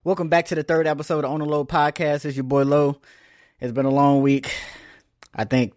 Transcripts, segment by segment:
Welcome back to the third episode of On the Low Podcast. It's your boy Low. It's been a long week. I think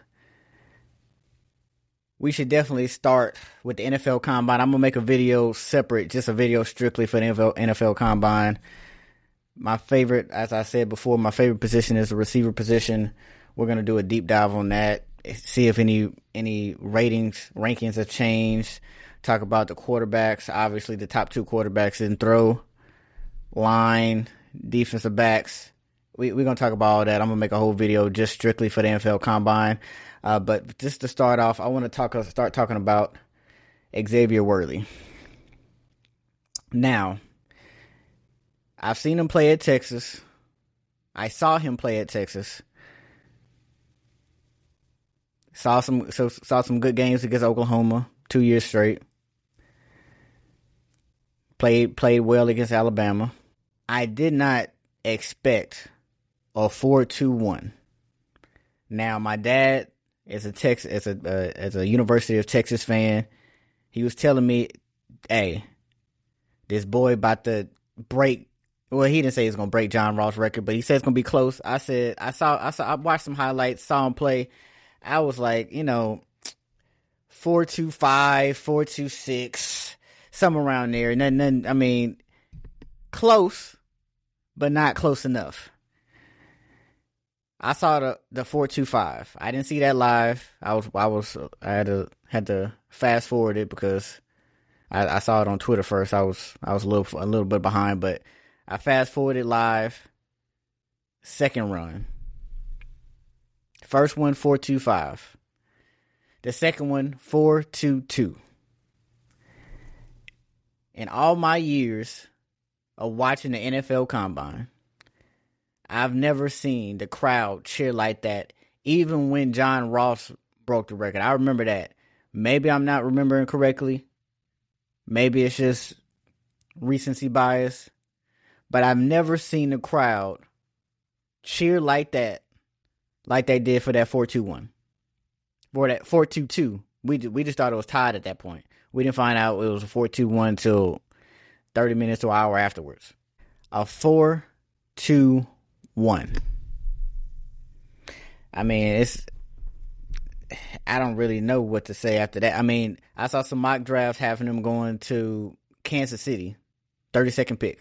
we should definitely start with the NFL Combine. I'm going to make a video separate, just a video strictly for the NFL Combine. My favorite, as I said before, my favorite position is the receiver position. We're going to do a deep dive on that, see if any rankings have changed, talk about the quarterbacks, obviously the top two quarterbacks in throw, line, defensive backs. We're going to talk about all that. I'm going to make a whole video just strictly for the NFL Combine. But just to start off, I want to start talking about Xavier Worthy. Now, I've seen him play at Texas. I saw him play at Texas. Saw some good games against Oklahoma 2 years straight. Played well against Alabama. I did not expect a 4.21. Now, my dad is a University of Texas fan. He was telling me, "Hey, this boy about to break." Well, he didn't say he's gonna break John Ross' record, but he said it's gonna be close. I watched some highlights, saw him play. I was like, 4.25, 4.26, somewhere around there. And then, I mean, close, but not close enough. I saw the 4.25. I didn't see that live. I had to fast forward it because I saw it on Twitter first. I was a little bit behind, but I fast forwarded live. Second run. First one 4.25. The second one 4.22. In all my years of watching the NFL Combine, I've never seen the crowd cheer like that, even when John Ross broke the record. I remember that. Maybe I'm not remembering correctly. Maybe it's just recency bias. But I've never seen the crowd cheer like that, like they did for that 4.21. For that 4.22. We just thought it was tied at that point. We didn't find out it was a 4.21 until 30 minutes to an hour afterwards. A 4.21. I mean, I don't really know what to say after that. I mean, I saw some mock drafts having him going to Kansas City, 32nd pick.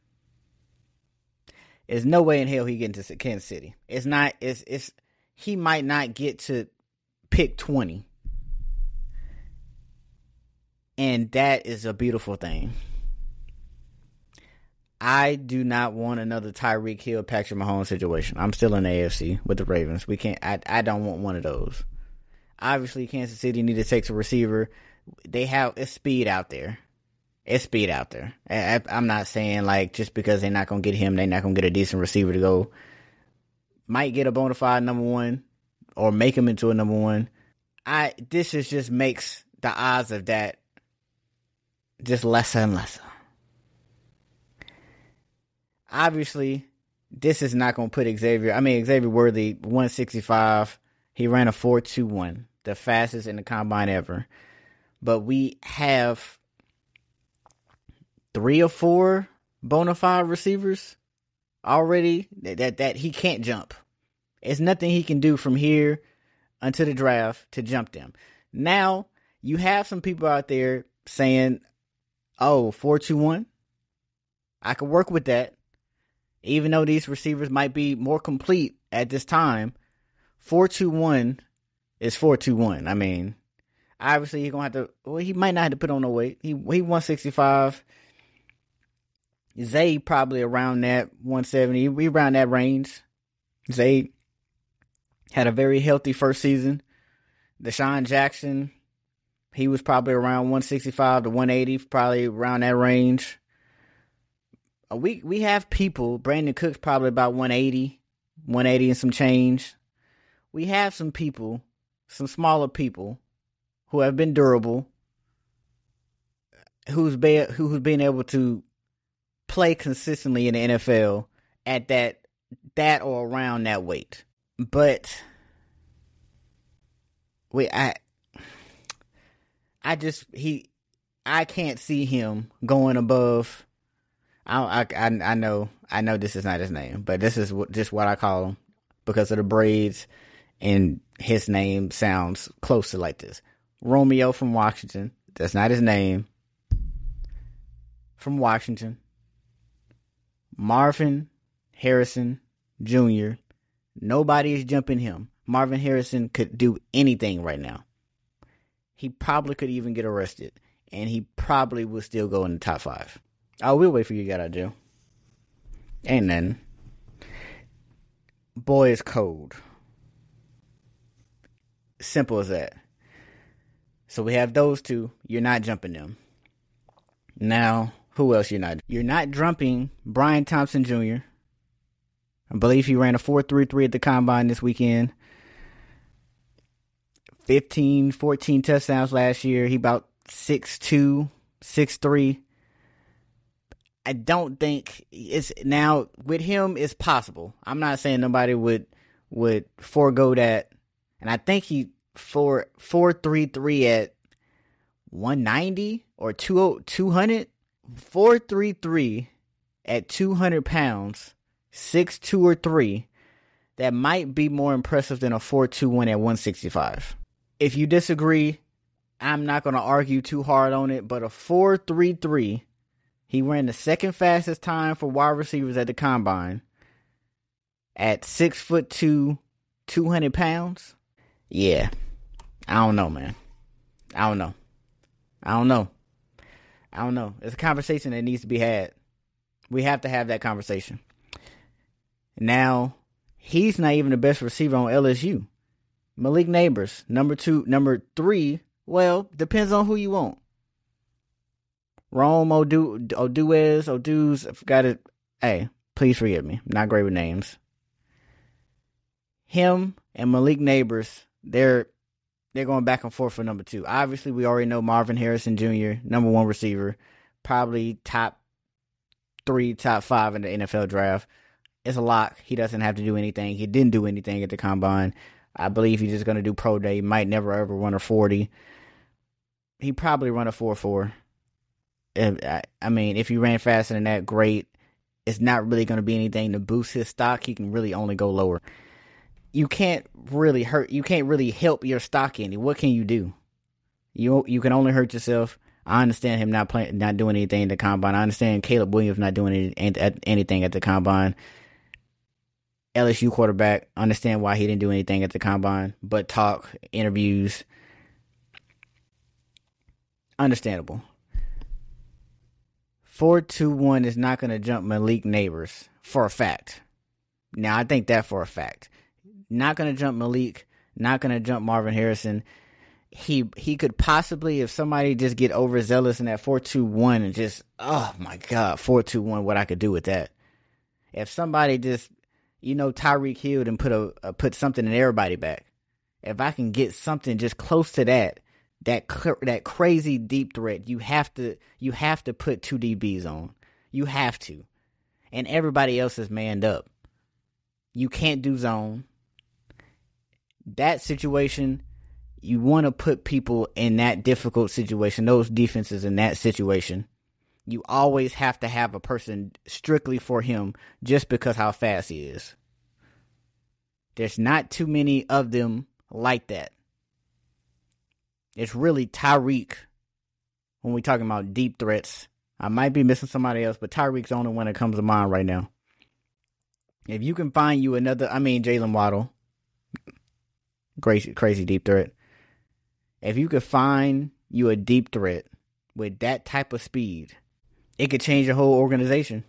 There's no way in hell he get into Kansas City. He might not get to pick 20. And that is a beautiful thing. I do not want another Tyreek Hill, Patrick Mahomes situation. I'm still in the AFC with the Ravens. I don't want one of those. Obviously, Kansas City need to take a receiver. It's speed out there. I'm not saying like just because they're not going to get him, they're not going to get a decent receiver to go. Might get a bona fide number one or make him into a number one. This just makes the odds of that just lesser and lesser. Obviously, this is not going to put Xavier Worthy, 165. He ran a 4.21, the fastest in the combine ever. But we have 3 or 4 bona fide receivers already that he can't jump. It's nothing he can do from here until the draft to jump them. Now, you have some people out there saying, 4.21? I could work with that. Even though these receivers might be more complete at this time, 4.21 is 4.21. I mean, obviously he might not have to put on no weight. He 165. Zay probably around that 170. We around that range. Zay had a very healthy first season. Deshaun Jackson, he was probably around 165 to 180, probably around that range. We have people. Brandon Cook's probably about 180 and some change. We have some people, some smaller people, who have been durable, who's been able to play consistently in the NFL at that or around that weight. But I can't see him going above. I know this is not his name, but this is just what I call him because of the braids, and his name sounds close to like this. Romeo from Washington. That's not his name. From Washington. Marvin Harrison Jr. Nobody is jumping him. Marvin Harrison could do anything right now. He probably could even get arrested, and he probably would still go in the top 5. I will wait for you to get out of jail. Ain't nothing. Boy is cold. Simple as that. So we have those two. You're not jumping them. Now, who else you're not? You're not jumping Brian Thompson Jr. I believe he ran a 4.33 at the combine this weekend. 14 touchdowns last year. He about 6'2", 6'3". I don't think it's now with him. It's possible. I'm not saying nobody would forego that. And I think he 4.33 at 190 or 200. 4.33 at 200 pounds, 6'2" or 3. That might be more impressive than a 4.21 at 165. If you disagree, I'm not going to argue too hard on it. But a 4.33. He ran the second fastest time for wide receivers at the combine at 6'2", 200 pounds. Yeah. I don't know, man. I don't know. It's a conversation that needs to be had. We have to have that conversation. Now, he's not even the best receiver on LSU. Malik Neighbors, number 3. Well, depends on who you want. Rome Oduz, I forgot it. Hey, please forgive me. I'm not great with names. Him and Malik Neighbors, they're going back and forth for number 2. Obviously, we already know Marvin Harrison Jr., number 1 receiver, probably top 3, top 5 in the NFL draft. It's a lock. He doesn't have to do anything. He didn't do anything at the combine. I believe he's just going to do pro day. Might never ever run a 40. He probably run a 4.4. I mean, if he ran faster than that, great. It's not really going to be anything to boost his stock. He can really only go lower. You can't really help your stock any. What can you do? You can only hurt yourself. I understand him not doing anything at the combine. I understand Caleb Williams not doing anything at the combine. LSU quarterback, understand why he didn't do anything at the combine, but talk, interviews, understandable. 4.21 is not going to jump Malik Neighbors for a fact. Now, I think that for a fact. Not going to jump Malik, not going to jump Marvin Harrison. He could possibly, if somebody just get overzealous in that 4.21 and just, oh my God, 4.21, what I could do with that. If somebody just, Tyreek Hill and put something in everybody back. If I can get something just close to that crazy deep threat, you have to put 2 DBs on. You have to. And everybody else is manned up. You can't do zone. That situation, you want to put people in that difficult situation, those defenses in that situation. You always have to have a person strictly for him just because how fast he is. There's not too many of them like that. It's really Tyreek when we're talking about deep threats. I might be missing somebody else, but Tyreek's the only one that comes to mind right now. If you can find you Jalen Waddle, crazy deep threat. If you could find you a deep threat with that type of speed, it could change your whole organization.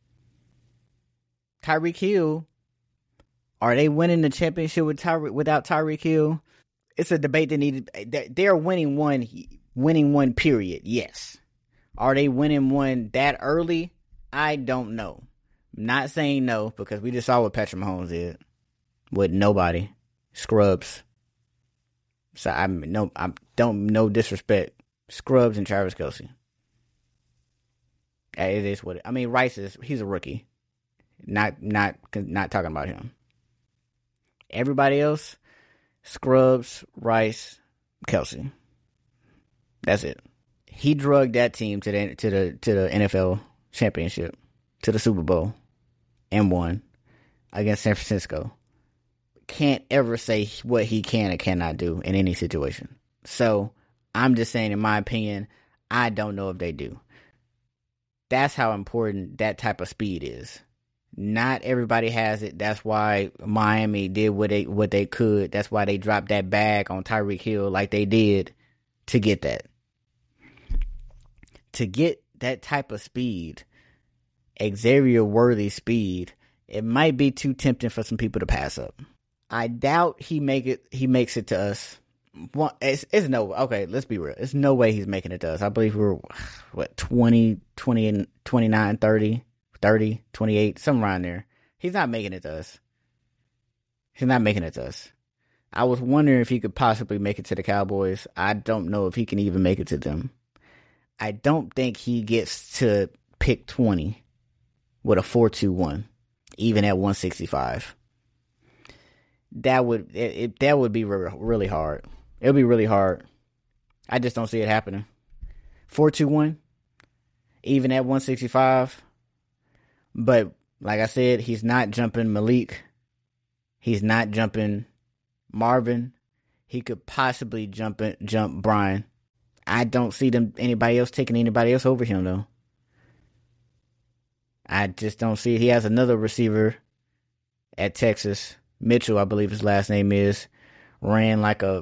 Tyreek Hill, are they winning the championship without Tyreek Hill? It's a debate they're winning one period, yes. Are they winning one that early? I don't know. I'm not saying no, because we just saw what Patrick Mahomes did with nobody. Scrubs. So no disrespect. Scrubs and Travis Kelce. It is what Rice he's a rookie. Not talking about him. Everybody else, Scrubs, Rice, Kelce. That's it. He drugged that team to the NFL championship. to the Super Bowl and won against San Francisco. Can't ever say what he can and cannot do in any situation. So I'm just saying, in my opinion, I don't know if they do. That's how important that type of speed is. Not everybody has it. That's why Miami did what they could. That's why they dropped that bag on Tyreek Hill like they did to get that. To get that type of speed, Xavier Worthy speed, it might be too tempting for some people to pass up. I doubt he makes it to us. It's no, okay, let's be real. It's no way he's making it to us. I believe we're, 20, 29, 30, 28, somewhere around there. He's not making it to us. I was wondering if he could possibly make it to the Cowboys. I don't know if he can even make it to them. I don't think he gets to pick 20 with a 4.21, even at 165. That would be really hard. It would be really hard. I just don't see it happening. 4.21, even at 165. But like I said, he's not jumping Malik. He's not jumping Marvin. He could possibly jump Brian. I don't see anybody else taking anybody else over him, though. I just don't see it. He has another receiver at Texas. Mitchell, I believe his last name is. Ran like a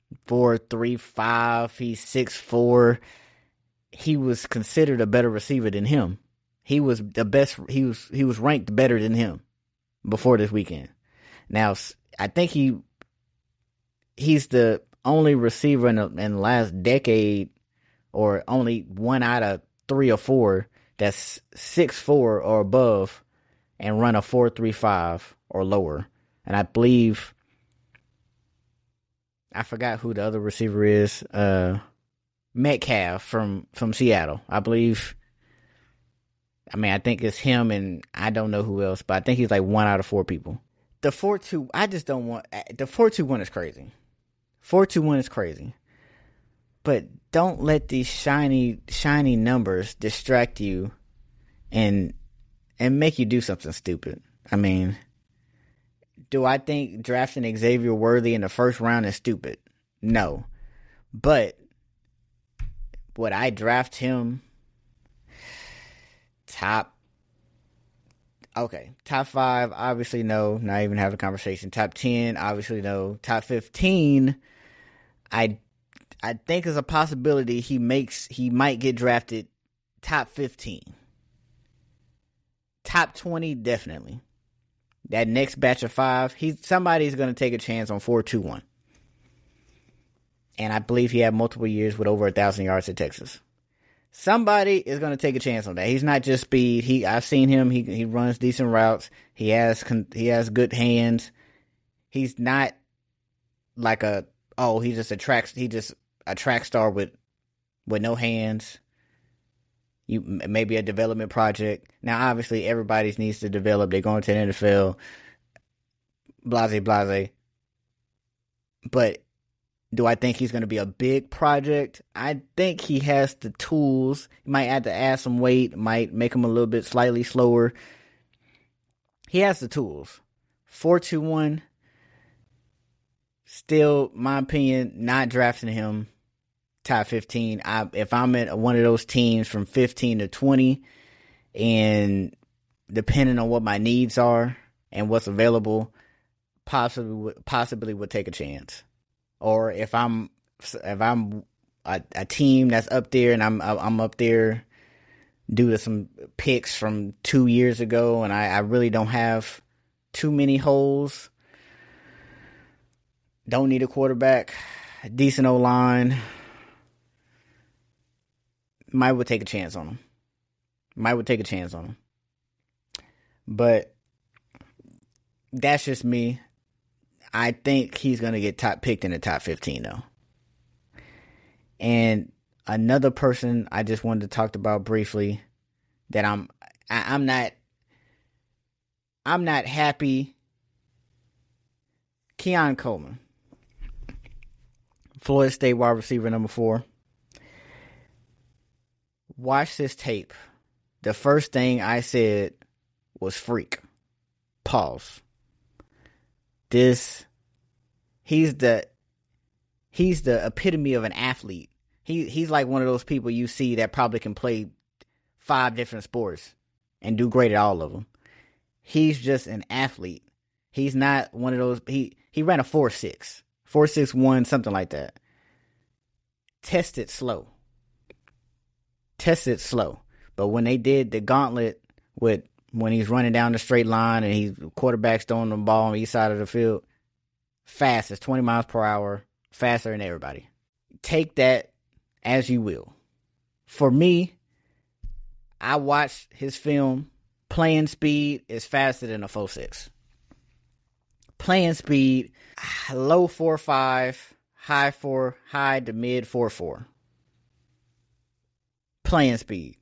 4.35. He's 6'4". He was considered a better receiver than him. He was the best. He was ranked better than him before this weekend. Now, I think he's the only receiver in the last decade, or only one out of 3 or 4 that's 6'4" or above and run a 4.35 or lower. And I believe, I forgot who the other receiver is. Metcalf from Seattle, I believe. I think it's him, and I don't know who else, but I think he's like 1 out of 4 people. The 4.2, I just don't want. The 4.21 is crazy. 4.21 is crazy. But don't let these shiny numbers distract you and make you do something stupid. Do I think drafting Xavier Worthy in the first round is stupid? No. But would I draft him top 5, obviously no. Not even have a conversation. Top 10, obviously no. Top 15, I think there's a possibility he might get drafted top 15. Top 20, definitely. That next batch of 5, somebody's going to take a chance on 4.21. And I believe he had multiple years with over 1,000 yards at Texas. Somebody is going to take a chance on that. He's not just speed. I've seen him. He runs decent routes. He has good hands. He's not like he's just a track star with no hands. Maybe a development project. Now, obviously, everybody needs to develop. They're going to the NFL. Blase. But do I think he's going to be a big project? I think he has the tools. He might have to add some weight. Might make him a little bit slightly slower. He has the tools. 4.21. Still, my opinion, not drafting him top 15. If I'm at one of those teams from 15 to 20, and depending on what my needs are and what's available, possibly would take a chance. Or if I'm a team that's up there and I'm up there due to some picks from 2 years ago, and I really don't have too many holes. Don't need a quarterback, decent O-line. Might would take a chance on him. But that's just me. I think he's going to get picked in the top 15, though. And another person I just wanted to talk about briefly that I'm not happy. Keon Coleman, Florida State wide receiver number 4. Watch this tape the first thing I said was freak. Pause. He's the epitome of an athlete. He's like one of those people you see that probably can play 5 different sports and do great at all of them. He's just an athlete. He's not one of those. He ran a 4.6, 4.61, something like that. Tested slow. But when they did the gauntlet when he's running down the straight line and he's quarterback's throwing the ball on each side of the field, fastest, 20 miles per hour, faster than everybody. Take that as you will. For me, I watched his film. Playing speed is faster than a 4.6. Playing speed, low 4.5, high to mid 4.4. Playing speed.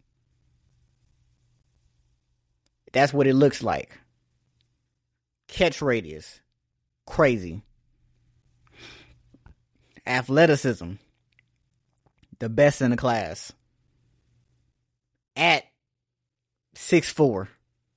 That's what it looks like. Catch radius, crazy. Athleticism, the best in the class. At 6'4",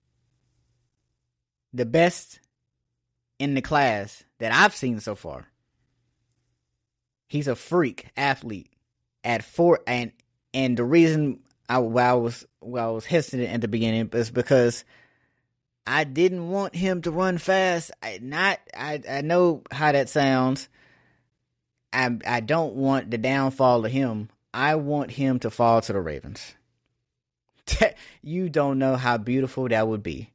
the best in the class that I've seen so far. He's a freak athlete at 4, and the reason I was hesitant at the beginning is because I didn't want him to run fast. I know how that sounds. I don't want the downfall of him. I want him to fall to the Ravens. You don't know how beautiful that would be.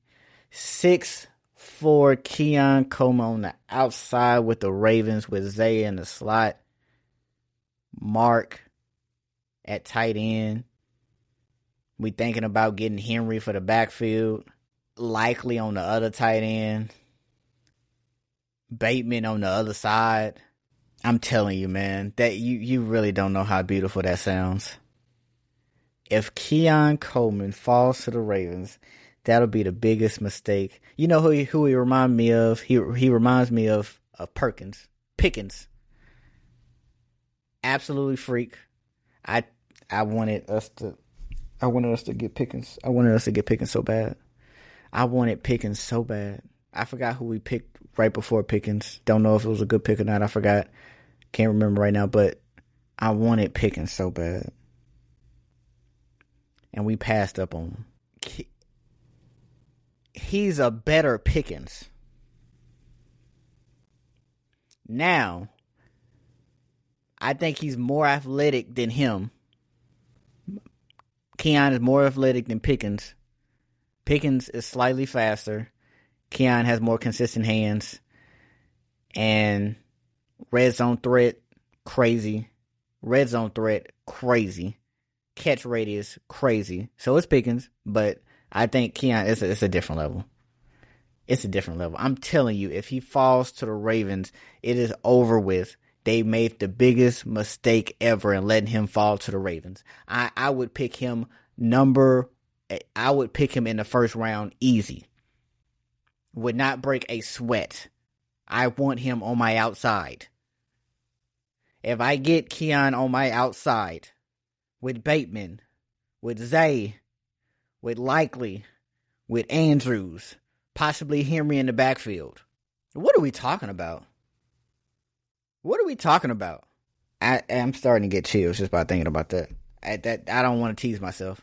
6'4" Keon Coleman on the outside with the Ravens, with Zay in the slot. Mark at tight end. We thinking about getting Henry for the backfield. Likely on the other tight end. Bateman on the other side. I'm telling you, man, that you really don't know how beautiful that sounds. If Keon Coleman falls to the Ravens, that'll be the biggest mistake. You know who he reminds me of? He reminds me of Pickens. Absolutely freak. I wanted us to get Pickens. I wanted us to get Pickens so bad. I wanted Pickens so bad. I forgot who we picked right before Pickens. Don't know if it was a good pick or not. I forgot. Can't remember right now, but I wanted Pickens so bad. And we passed up on him. He's a better Pickens. Now, I think he's more athletic than him. Keon is more athletic than Pickens. Pickens is slightly faster. Keon has more consistent hands. And red zone threat, crazy. Red zone threat, crazy. Catch radius, crazy. So it's Pickens, but I think Keon, it's a different level. It's a different level. I'm telling you, if he falls to the Ravens, it is over with. They made the biggest mistake ever in letting him fall to the Ravens. I would pick him in the first round easy. Would not break a sweat. I want him on my outside. If I get Keon on my outside, with Bateman, with Zay, with Likely, with Andrews, possibly Henry in the backfield. What are we talking about? I'm starting to get chills just by thinking about that. I don't want to tease myself.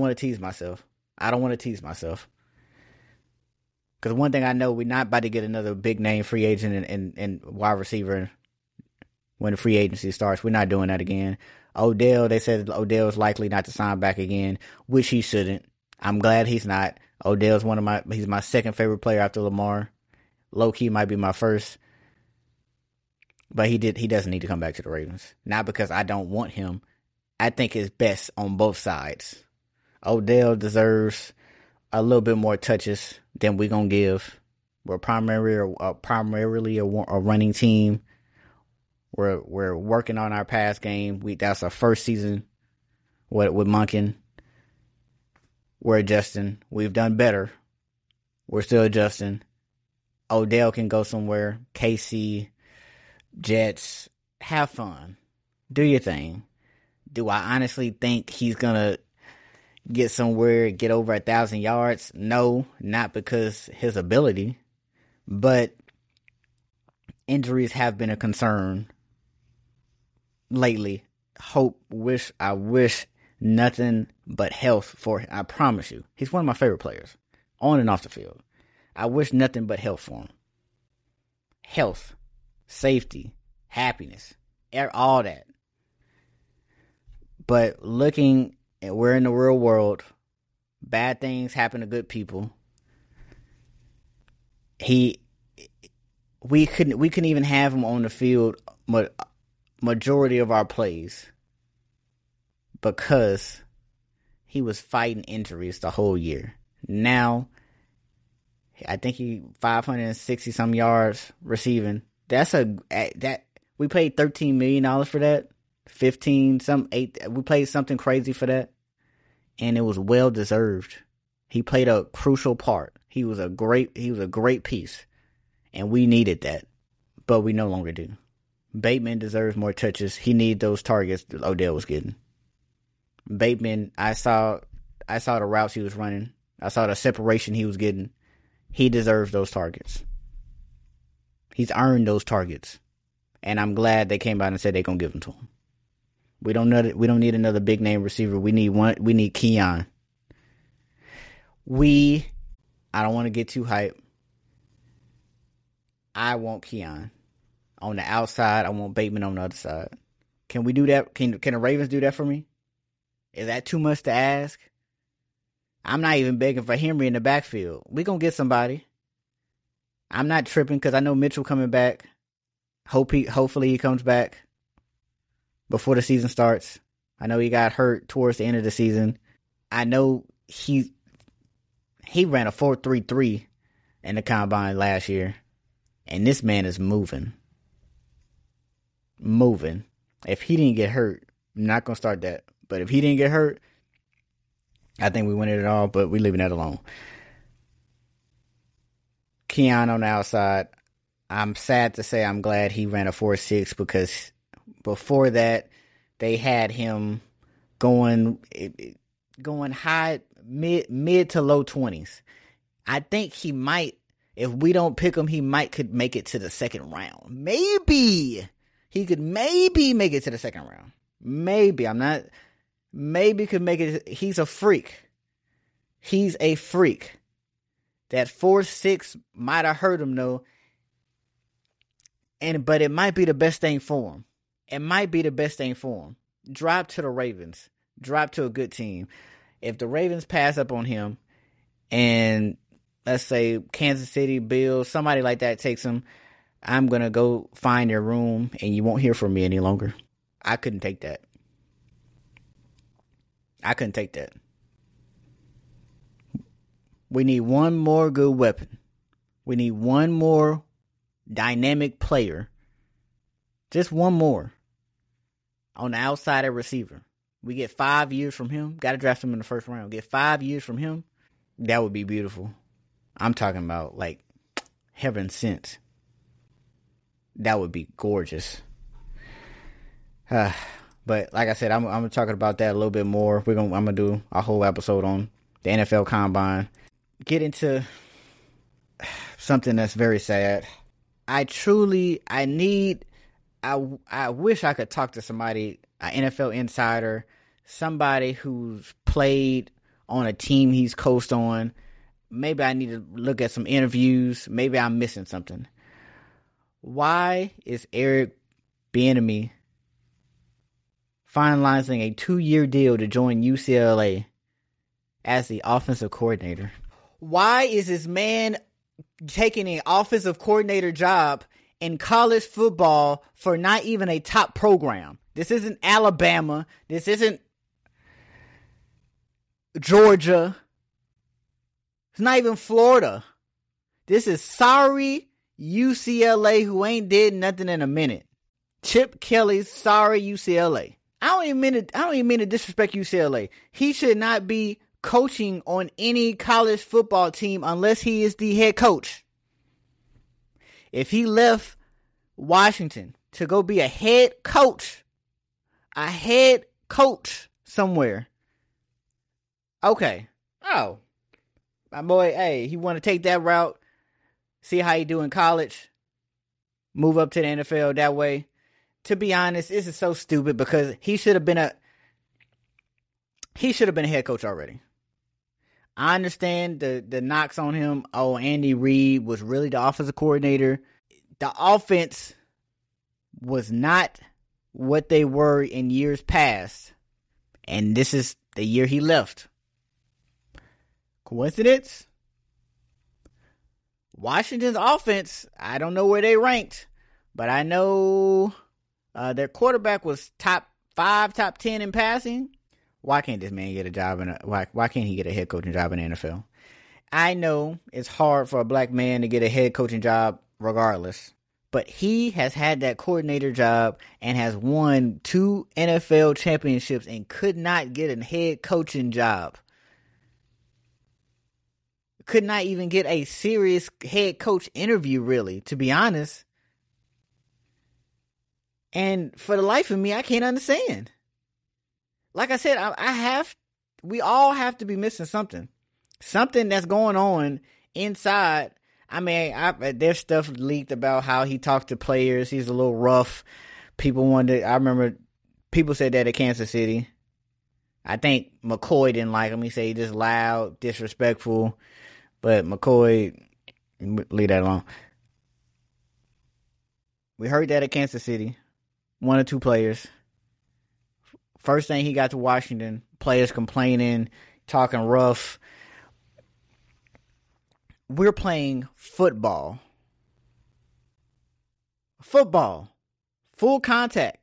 Because one thing I know, we're not about to get another big name free agent and wide receiver when the free agency starts. We're not doing that again. Odell, they said Odell is likely not to sign back again, which he shouldn't. I'm glad he's not. Odell's he's my second favorite player after Lamar. Low-key might be my first. But he doesn't need to come back to the Ravens. Not because I don't want him. I think it's best on both sides. Odell deserves a little bit more touches than we're going to give. We're primarily a running team. We're working on our pass game. That's our first season with Monken. We're adjusting. We've done better. We're still adjusting. Odell can go somewhere. KC, Jets, have fun. Do your thing. Do I honestly think he's going to get somewhere, get over 1,000 yards? No, not because his ability, but injuries have been a concern lately. I wish nothing but health for him. I promise you. He's one of my favorite players, on and off the field. I wish nothing but health for him. Health, safety, happiness, all that. But we're in the real world. Bad things happen to good people. We couldn't even have him on the field majority of our plays because he was fighting injuries the whole year. Now, I think he 560 some yards receiving. We paid $13 million for that. 15 some 8. We paid something crazy for that, and it was well deserved. He played a crucial part. He was a great piece, and we needed that, but we no longer do. Bateman deserves more touches. He needs those targets that Odell was getting. Bateman, I saw the routes he was running. I saw the separation he was getting. He deserves those targets. He's earned those targets, and I'm glad they came out and said they're gonna give them to him. We don't need another big name receiver. We need one. We need Keon. I don't want to get too hyped. I want Keon on the outside. I want Bateman on the other side. Can we do that? Can the Ravens do that for me? Is that too much to ask? I'm not even begging for Henry in the backfield. We're going to get somebody. I'm not tripping because I know Mitchell coming back. Hopefully he comes back before the season starts. I know he got hurt towards the end of the season. I know he ran a 4.33 in the combine last year. And this man is moving. If he didn't get hurt, I'm not going to start that. But if he didn't get hurt, I think we win it all, but we're leaving that alone. Keon on the outside. I'm sad to say I'm glad he ran a 4.6 because before that, they had him going high, mid to low 20s. I think he might, if we don't pick him, could make it to the second round. Maybe he could make it to the second round. Maybe could make it. He's a freak. That 4.6 might have hurt him though. But it might be the best thing for him. Drop to the Ravens. Drop to a good team. If the Ravens pass up on him and let's say Kansas City, Bills, somebody like that takes him, I'm going to go find their room and you won't hear from me any longer. I couldn't take that. We need one more good weapon. We need one more dynamic player. Just one more. On the outside of receiver. We get 5 years from him. Got to draft him in the first round. Get 5 years from him. That would be beautiful. I'm talking about like heaven sent. That would be gorgeous. But like I said, I'm talking about that a little bit more. I'm gonna do a whole episode on the NFL Combine. Get into something that's very sad. I wish I could talk to somebody, an NFL insider, somebody who's played on a team he's coached on. Maybe I need to look at some interviews. Maybe I'm missing something. Why is Eric Bieniemy finalizing a 2-year deal to join UCLA as the offensive coordinator? Why is this man taking an offensive coordinator job in college football for not even a top program? This isn't Alabama. This isn't Georgia. It's not even Florida. This is sorry UCLA who ain't did nothing in a minute. Chip Kelly's sorry UCLA. I don't even mean to disrespect UCLA. He should not be coaching on any college football team unless he is the head coach. If he left Washington to go be a head coach somewhere, Okay. Oh, my boy, hey, he want to take that route, see how he do in college, move up to the NFL that way. To be honest, this is so stupid because he should have been a head coach already. I understand the knocks on him. Oh, Andy Reid was really the offensive coordinator. The offense was not what they were in years past. And this is the year he left. Coincidence? Washington's offense, I don't know where they ranked, but I know their quarterback was top 5, top 10 in passing. Why can't this man get a job why can't he get a head coaching job in the NFL? I know it's hard for a black man to get a head coaching job regardless, but he has had that coordinator job and has won 2 NFL championships and could not get a head coaching job. Could not even get a serious head coach interview, really, to be honest. And for the life of me, I can't understand. Like I said, we all have to be missing something. Something that's going on inside. I mean, there's stuff leaked about how he talked to players. He's a little rough. I remember people said that at Kansas City. I think McCoy didn't like him. He said he just loud, disrespectful. But McCoy, leave that alone. We heard that at Kansas City. 1 or 2 players. First thing he got to Washington, players complaining, talking rough. We're playing football. Football. Full contact.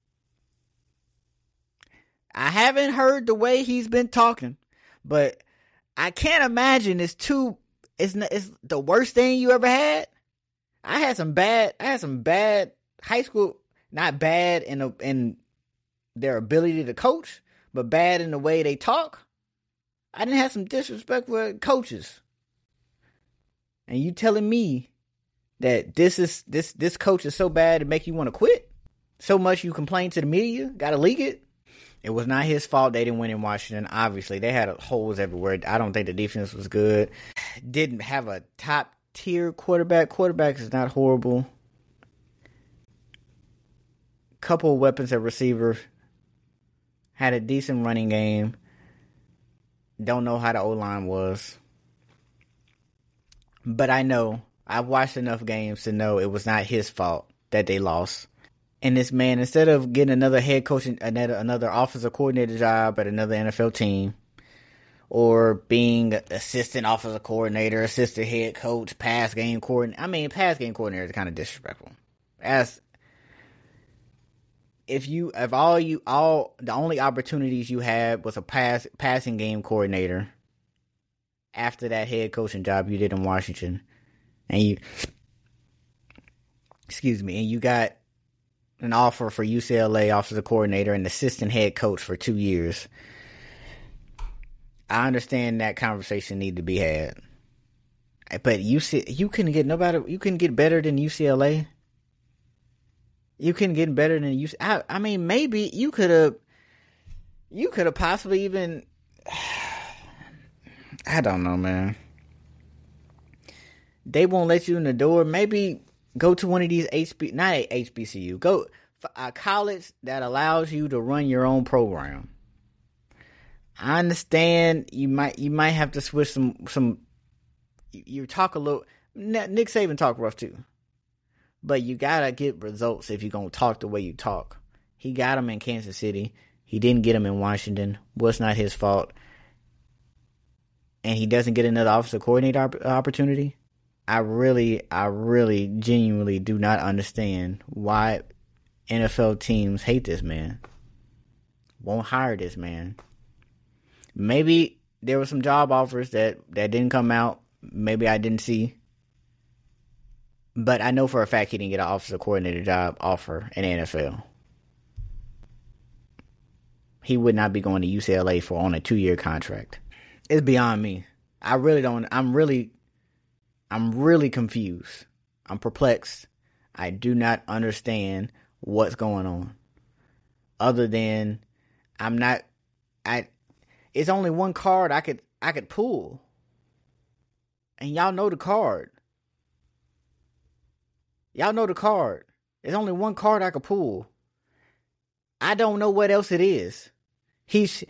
I haven't heard the way he's been talking, but I can't imagine it's the worst thing you ever had. I had some bad high school, not bad in their ability to coach, but bad in the way they talk. I didn't have some disrespectful coaches. And you telling me that this coach is so bad to make you want to quit? So much you complain to the media, gotta leak it? It was not his fault they didn't win in Washington. Obviously, they had holes everywhere. I don't think the defense was good. Didn't have a top tier quarterback. Quarterback is not horrible. Couple of weapons at receiver. Had a decent running game. Don't know how the O-line was. But I know, I've watched enough games to know it was not his fault that they lost. And this man, instead of getting another head coach, another offensive coordinator job at another NFL team, or being assistant offensive coordinator, assistant head coach, pass game coordinator. I mean, pass game coordinator is kind of disrespectful. The only opportunities you had was a passing game coordinator after that head coaching job you did in Washington, and you got an offer for UCLA offensive coordinator and assistant head coach for 2 years. I understand that conversation need to be had, but you couldn't get nobody. You couldn't get better than UCLA. You couldn't get better than UCLA. I mean, maybe you could have possibly even. I don't know, man. They won't let you in the door. Maybe go to one of these not a HBCU. Go for a college that allows you to run your own program. I understand you might have to switch some. You talk a little. Nick Saban talk rough too, but you gotta get results if you're gonna talk the way you talk. He got him in Kansas City. He didn't get him in Washington. Well, it's not his fault. And he doesn't get another offensive coordinator opportunity. I really genuinely do not understand why NFL teams hate this man. Won't hire this man. Maybe there were some job offers that didn't come out. Maybe I didn't see. But I know for a fact he didn't get an offensive coordinator job offer in the NFL. He would not be going to UCLA on a 2-year contract. It's beyond me. I really don't. I'm really confused. I'm perplexed. I do not understand what's going on. Other than It's only one card I could pull. And y'all know the card. Y'all know the card. There's only one card I could pull. I don't know what else it is. If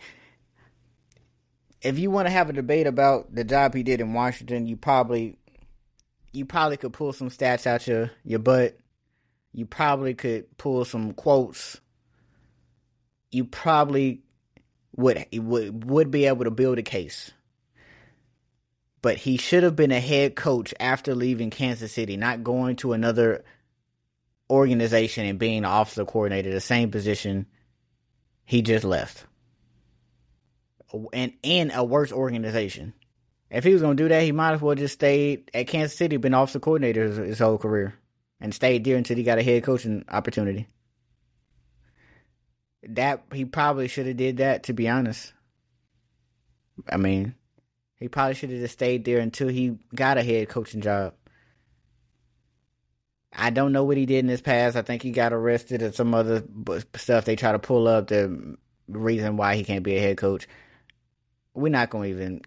you want to have a debate about the job he did in Washington, you probably could pull some stats out your butt. You probably could pull some quotes. You probably would be able to build a case. But he should have been a head coach after leaving Kansas City, not going to another organization and being an offensive coordinator, the same position he just left. And in a worse organization. If he was going to do that, he might as well just stayed at Kansas City, been offensive coordinator his whole career, and stayed there until he got a head coaching opportunity. That he probably should have did that, to be honest. I mean, he probably should have just stayed there until he got a head coaching job. I don't know what he did in his past. I think he got arrested and some other stuff they try to pull up the reason why he can't be a head coach. We're not going to even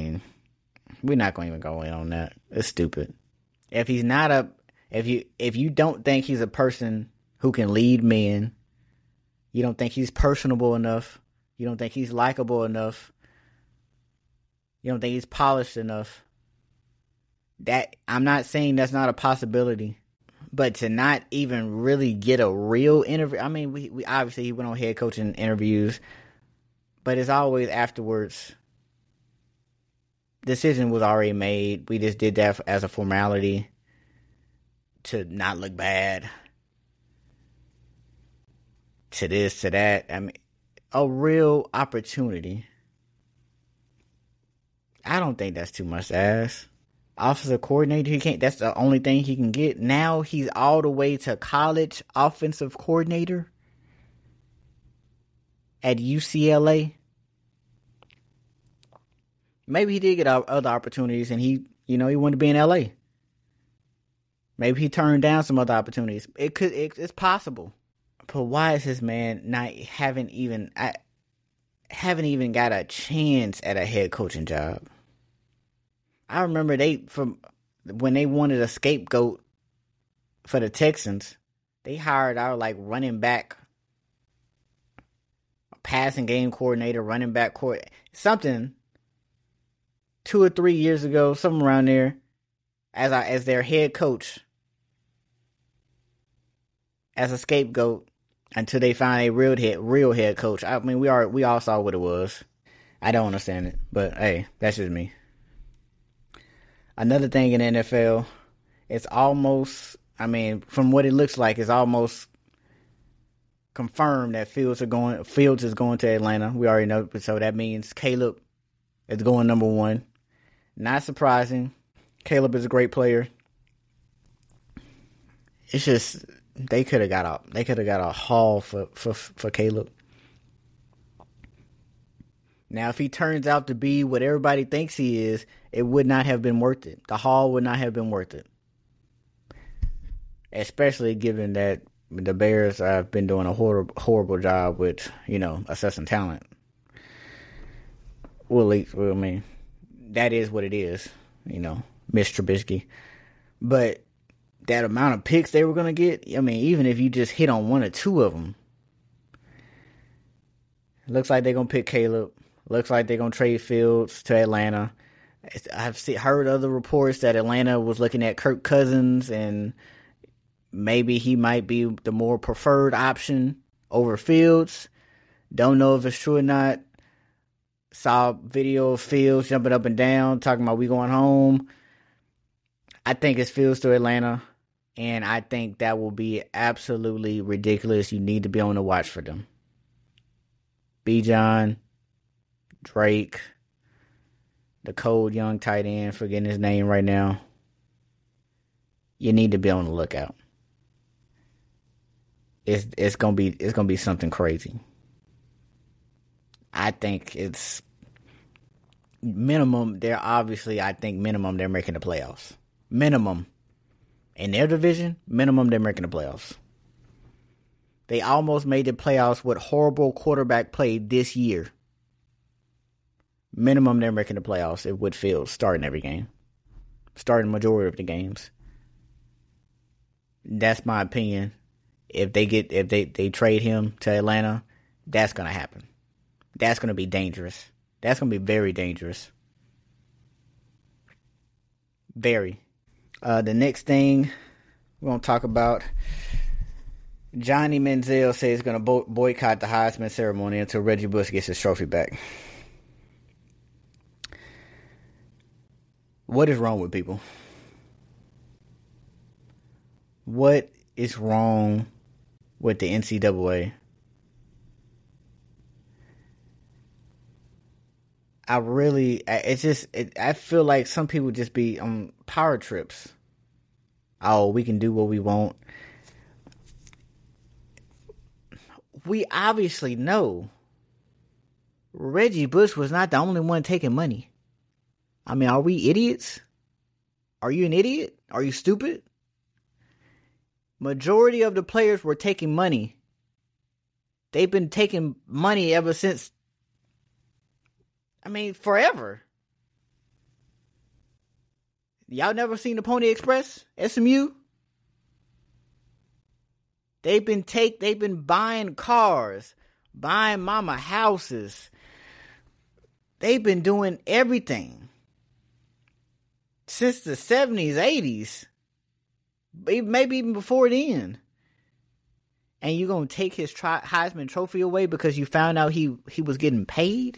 go in on that. It's stupid. If he's not if you don't think he's a person who can lead men, you don't think he's personable enough, you don't think he's likable enough, you don't think he's polished enough, that I'm not saying that's not a possibility, but to not even really get a real interview. I mean, we obviously he went on head coaching interviews, but it's always afterwards. Decision was already made. We just did that as a formality to not look bad. To this, to that. I mean, a real opportunity. I don't think that's too much to ask. Offensive coordinator, that's the only thing he can get. Now he's all the way to college offensive coordinator at UCLA. Maybe he did get other opportunities and he wanted to be in LA. Maybe he turned down some other opportunities. It's possible. But why is this man haven't even got a chance at a head coaching job? I remember when they wanted a scapegoat for the Texans, they hired our running back, a passing game coordinator, running back coordinator, something 2 or 3 years ago, something around there, as their head coach, as a scapegoat until they find a real head coach. I mean, we all saw what it was. I don't understand it, but hey, that's just me. Another thing in the NFL, it's almost, from what it looks like, it's almost confirmed that Fields is going to Atlanta. We already know, so that means Caleb is going number 1. Not surprising. Caleb is a great player. It's just they could have got a haul for Caleb. Now, if he turns out to be what everybody thinks he is, it would not have been worth it. The haul would not have been worth it. Especially given that the Bears have been doing a horrible job with, assessing talent. That is what it is, Mitch Trubisky. But that amount of picks they were going to get, even if you just hit on 1 or 2 of them, looks like they're going to pick Caleb. Looks like they're going to trade Fields to Atlanta. I've heard other reports that Atlanta was looking at Kirk Cousins and maybe he might be the more preferred option over Fields. Don't know if it's true or not. Saw video of Fields jumping up and down, talking about we going home. I think it's Fields to Atlanta, and I think that will be absolutely ridiculous. You need to be on the watch for them. Bijan, Drake, the cold young tight end, forgetting his name right now. You need to be on the lookout. It's gonna be something crazy. I think it's minimum. Minimum they're making the playoffs. Minimum. In their division, minimum they're making the playoffs. They almost made the playoffs with horrible quarterback play this year. Minimum, they're making the playoffs if Wood Fields starting every game. Starting majority of the games. That's my opinion. If they trade him to Atlanta, that's gonna happen. That's gonna be dangerous. That's gonna be very dangerous. Very. The next thing we're gonna talk about, Johnny Manziel says he's gonna boycott the Heisman ceremony until Reggie Bush gets his trophy back. What is wrong with people? What is wrong with the NCAA? I feel like some people just be on power trips. Oh, we can do what we want. We obviously know Reggie Bush was not the only one taking money. I mean, are we idiots? Are you an idiot? Are you stupid? Majority of the players were taking money. They've been taking money ever since, forever. Y'all never seen the Pony Express? SMU? They've been buying cars, buying mama houses. They've been doing everything since the 70s, 80s, maybe even before then. And you're going to take his Heisman Trophy away because you found out he was getting paid?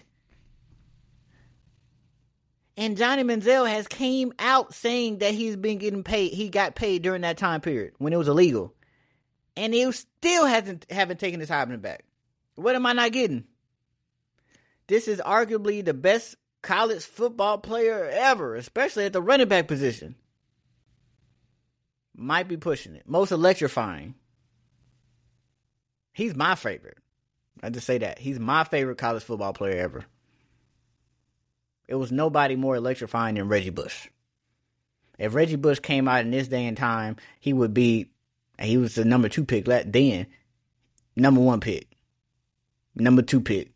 And Johnny Manziel has came out saying that he's been getting paid. He got paid during that time period when it was illegal. And he still haven't taken his Heisman back. What am I not getting? This is arguably the best college football player ever, especially at the running back position. Might be pushing it. Most electrifying. He's my favorite. I just say that. He's my favorite college football player ever. It was nobody more electrifying than Reggie Bush. If Reggie Bush came out in this day and time, he was the number 2 pick then. Number 1 pick. Number 2 pick.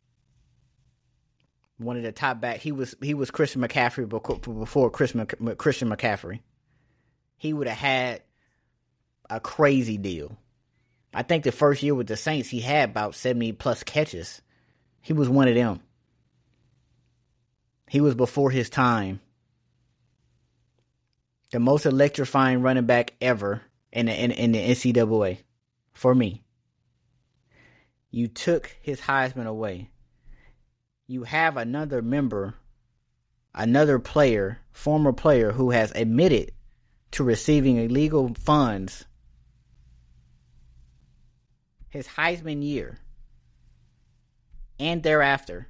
One of the top back. He was Christian McCaffrey before Christian McCaffrey. He would have had a crazy deal. I think the first year with the Saints, he had about 70 plus catches. He was one of them. He was before his time. The most electrifying running back ever in the NCAA. For me. You took his Heisman away. You have another player, former player, who has admitted to receiving illegal funds his Heisman year and thereafter.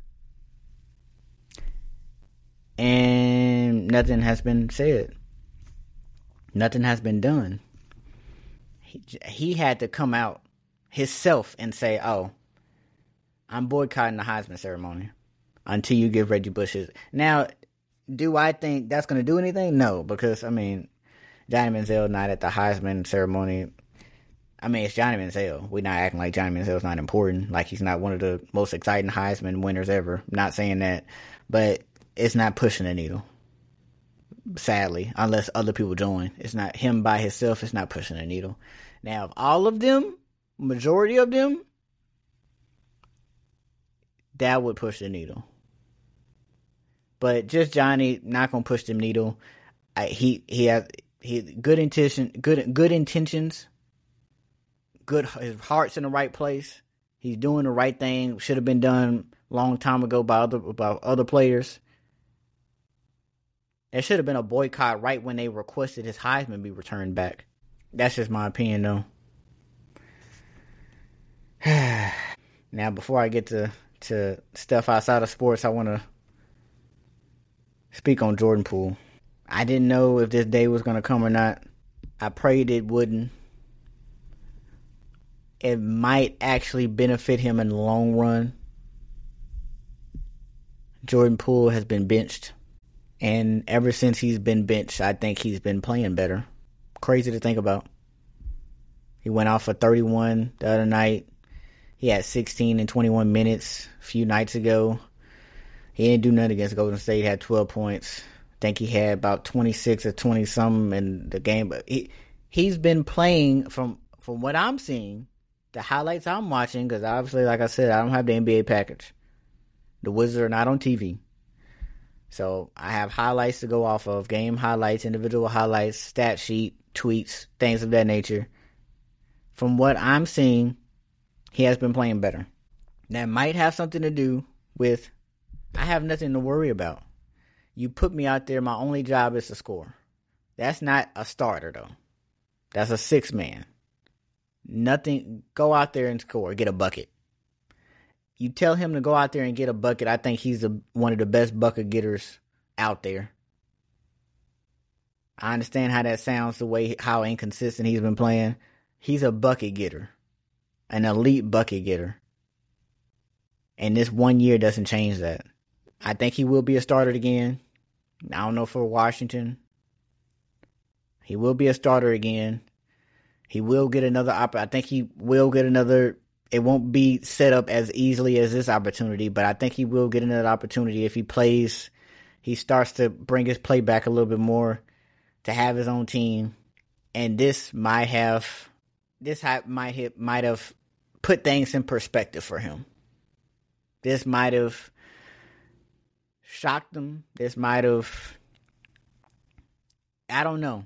And nothing has been said. Nothing has been done. He had to come out himself and say, oh, I'm boycotting the Heisman ceremony until you give Reggie Bush his. Now, do I think that's going to do anything? No, because, Johnny Manziel not at the Heisman ceremony. It's Johnny Manziel. We're not acting like Johnny Manziel's not important, like he's not one of the most exciting Heisman winners ever. Not saying that, but it's not pushing the needle. Sadly, unless other people join. It's not him by himself, it's not pushing the needle. Now, if all of them, majority of them, that would push the needle. But just Johnny not gonna push the needle. He has good intentions. His heart's in the right place. He's doing the right thing. Should have been done long time ago by other players. There should have been a boycott right when they requested his Heisman be returned back. That's just my opinion, though. Now, before I get to stuff outside of sports, I want to speak on Jordan Poole. I didn't know if this day was going to come or not. I prayed it wouldn't. It might actually benefit him in the long run. Jordan Poole has been benched. And ever since he's been benched, I think he's been playing better. Crazy to think about. He went off for 31 the other night. He had 16 in 21 minutes a few nights ago. He didn't do nothing against Golden State. He had 12 points. I think he had about 26 or 20 something in the game. But he's been playing from what I'm seeing, the highlights I'm watching, because obviously, like I said, I don't have the NBA package. The Wizards are not on TV. So I have highlights to go off of, game highlights, individual highlights, stat sheet, tweets, things of that nature. From what I'm seeing, he has been playing better. That might have something to do with I have nothing to worry about. You put me out there, my only job is to score. That's not a starter, though. That's a six-man. Nothing, go out there and score, get a bucket. You tell him to go out there and get a bucket, I think he's one of the best bucket getters out there. I understand how that sounds, how inconsistent he's been playing. He's a bucket getter, an elite bucket getter. And this 1 year doesn't change that. I think he will be a starter again. I don't know for Washington. He will be a starter again. He will get another I think he will get another. It won't be set up as easily as this opportunity, but I think he will get another opportunity if he plays. He starts to bring his play back a little bit more, to have his own team, and this might have put things in perspective for him. This might have shocked him. This might have, I don't know.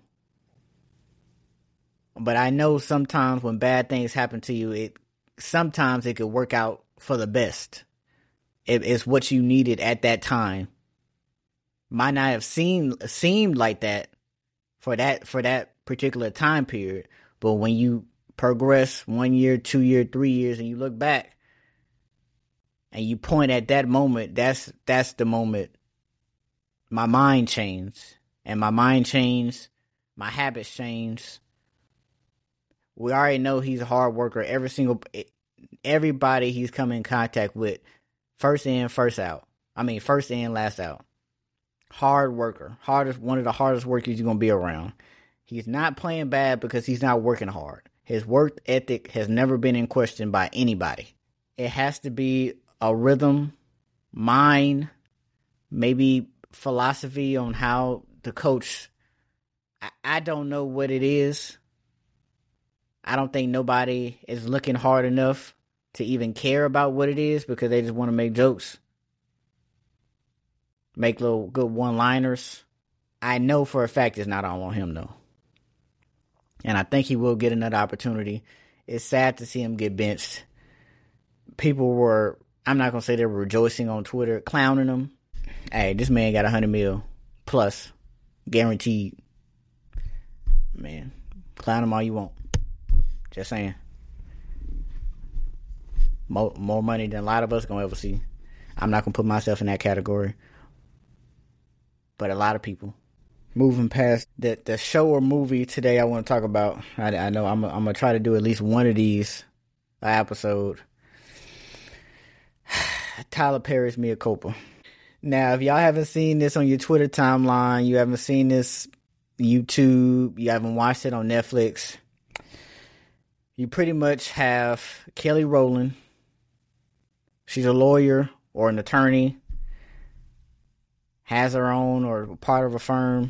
But I know sometimes when bad things happen to you, sometimes it could work out for the best. It's what you needed at that time. Might not have seemed like that for that particular time period, but when you progress 1 year, 2 year, 3 years, and you look back and you point at that moment, that's the moment my mind changed. And my mind changed, my habits changed. We already know he's a hard worker. Everybody he's come in contact with, first in, first out. I mean, first in, last out. Hard worker. One of the hardest workers you're going to be around. He's not playing bad because he's not working hard. His work ethic has never been in question by anybody. It has to be a rhythm, mind, maybe philosophy on how the coach. I don't know what it is. I don't think nobody is looking hard enough to even care about what it is, because they just want to make jokes. Make little good one-liners. I know for a fact it's not all on him, though. And I think he will get another opportunity. It's sad to see him get benched. People were, I'm not going to say they were rejoicing on Twitter, clowning him. Hey, this man got $100 million plus, guaranteed. Man, clown him all you want. Just saying. More money than a lot of us going to ever see. I'm not going to put myself in that category. But a lot of people. Moving past the show or movie today I want to talk about. I know I'm going to try to do at least one of these episode. Tyler Perry's Mea Culpa. Now, if y'all haven't seen this on your Twitter timeline, you haven't seen this YouTube, you haven't watched it on Netflix, you pretty much have Kelly Rowland. She's a lawyer or an attorney, has her own or part of a firm.